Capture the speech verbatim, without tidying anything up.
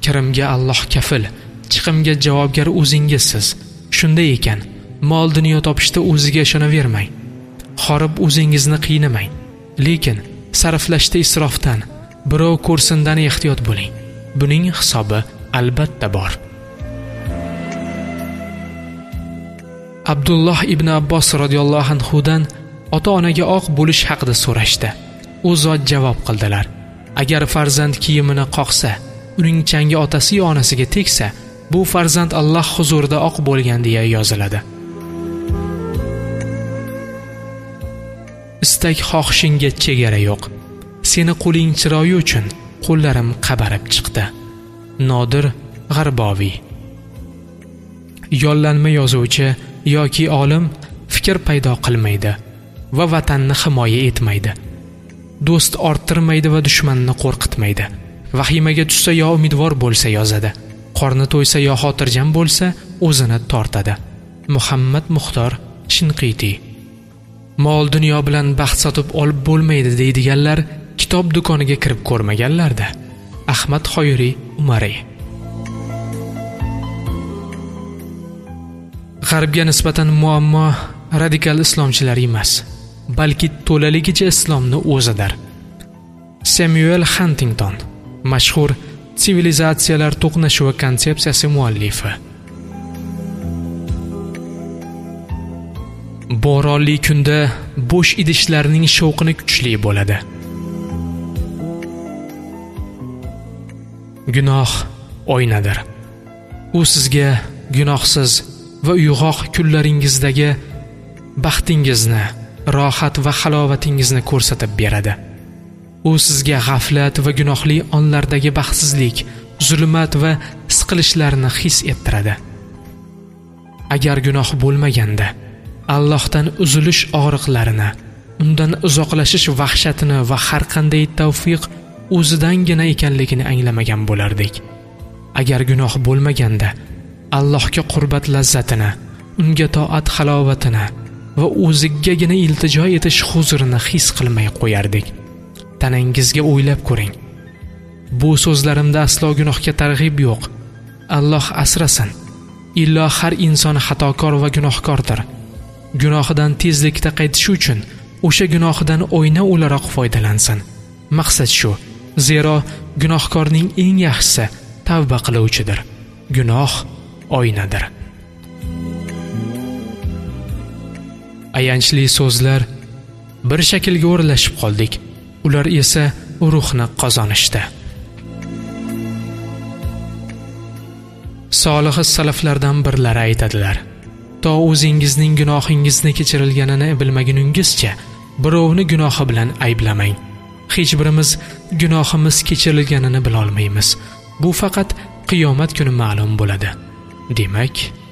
Kirimga Alloh kafil, chiqimga javobgar o'zingizsiz. Shunday ekan, mol dunyo topishda o'ziga ishonavermang. Xorib o'zingizni qiynamang. Lekin sarflashda isrofdan, birov ko'rsindan ehtiyot bo'ling. Buning hisobi albatta bor. Abdulloh ibn Abbos radhiyallohu anhu dan ota-onaga oq bo'lish haqida so'rashdi. U zot javob qildilar: agar farzand kiyimini qoqsa, uning changi otasi yo onasiga tegsa, bu farzand Alloh huzurida oq bo'lgan deya yoziladi. Istak xohishingga chegara yo'q. Seni qo'ling chiroyi uchun qo'llarim qabarib chiqdi. Nodir G'arboviy. Yollanma yozuvchi yoki olim fikr paydo qilmaydi va vatanni himoya etmaydi. Do'st orttirmaydi va dushmanni qo'rqitmaydi. Vahimaga tushsa yo umidvor bo'lsa yozadi. Qorni to'ysa yo xotirjam bo'lsa o'zini tortadi. Muhammad Muxtor Shinqiti. Mol dunyo bilan baxt sotib olib bo'lmaydi deydiganlar kitob do'koniga kirib ko'rmaganlarda. Ahmad Xoyri Umari. G'arbga nisbatan muammo radikal islomchilar emas, balki to'laligicha islomni o'zidir. Samuel Huntington, mashhur sivilizatsiyalar to'qnashuvi konsepsiyasi muallifi. Bo'ronli kunda bo'sh idishlarning shovqini kuchli bo'ladi. Gunoh oynadir. U sizga gunohsiz va uyg'oq kunlaringizdagi baxtingizni, rohat va halovatingizni ko'rsatib beradi. U sizga g'aflat va gunohli onlardagi baxtsizlik, zulmat va siqilishlarni his ettiradi. Agar gunoh bo'lmaganda, Allohdan uzilish og'riqlarini, undan uzoqlashish vahshatini va har qanday tavfiq o'zidangina ekanligini anglamagan bo'lardik. Agar gunoh bo'lmaganda, Allohga qurbat lazzatini, unga toat halovatini va o'zigagina iltijo etish huzurini his qilmay qo'yardik. Tanangizga o'ylab ko'ring. Bu so'zlarimda aslo gunohga targ'ib yo'q. Alloh asrasin. Illo har inson xatokor va gunohkordir. Gunohidan tezlikda qaytish uchun o'sha gunohidan oyna o'laroq foydalansin. Maqsad shu. Zero gunohkorning eng yaxshisi tavba qiluvchidir. Gunoh oynadir. Ayanchli so'zlar bir shaklga o'rlashib qoldik. Ular esa ruhni qozonishdi. Solih salaflardan birlari aytadilar: to o'zingizning gunohingizni kechirilganini bilmaguningizcha birovni gunohi bilan ayblamang. Hech birimiz gunohimiz kechirilganini bila olmaymiz. Bu faqat qiyomat kuni ma'lum bo'ladi. Demak,